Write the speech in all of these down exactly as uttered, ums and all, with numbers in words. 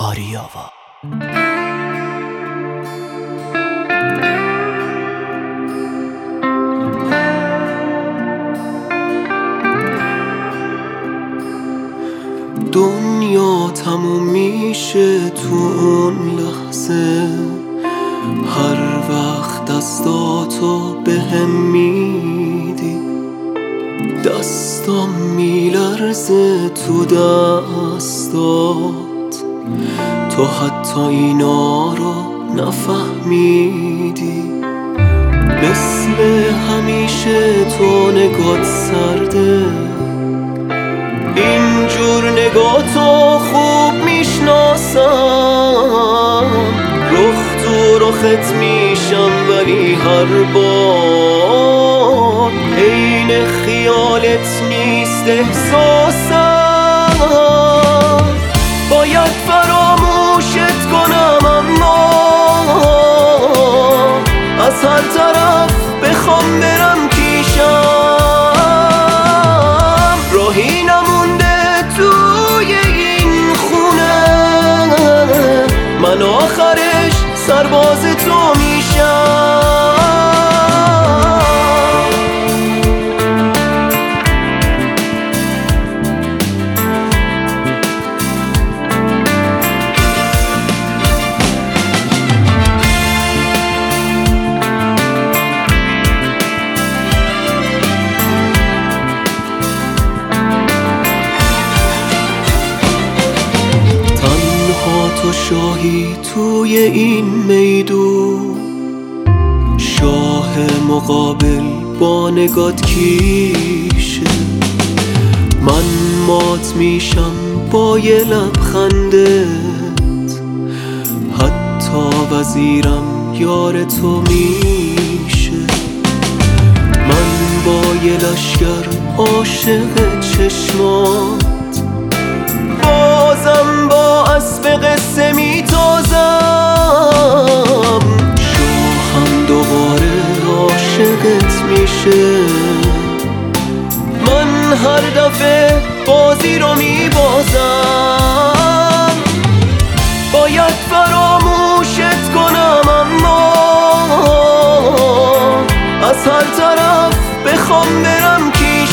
آریاوا. دنیا تموم میشه تو اون لحظه، هر وقت دستاتو به هم میدی، دستام میلرزه تو دستات، تو حتی اینا رو نفهمیدی. مثل همیشه تو نگات سرده، اینجور نگاتو خوب میشناسم، رخ تو رخت میشم ولی هر بار عین خیالت نیست احساسم. باید فراموشت کنم اما از هر طرف بخوام برم پیشم، راهی نمونده توی این خونه، من آخرش سرباز تو میشم. تو شاهی توی این میدون، شاه مقابل با نگات کیشه، من مات میشم با یه لبخندت، حتی وزیرم یار تو میشه. من با یه لشگر عاشق چشمات، بازم با اسب قصه میتازم، شاهم دوباره عاشقت میشه، من هر دفعه بازی رو میبازم. باید فراموشت کنم اما از هر طرف بخوام برم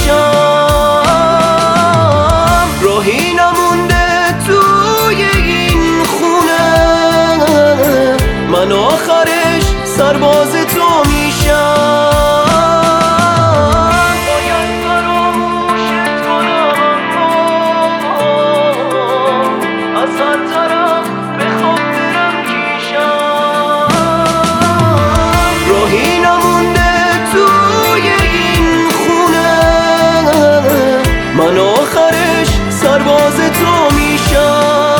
پیشم، راهی نمونده توی این خونه، من آخرش سرباز تو میشم. باید فراموشت کنم اما از هر طرف بخوام برم پیشم، راهی نمونده توی این خونه، من آخرش سرباز تو میشم.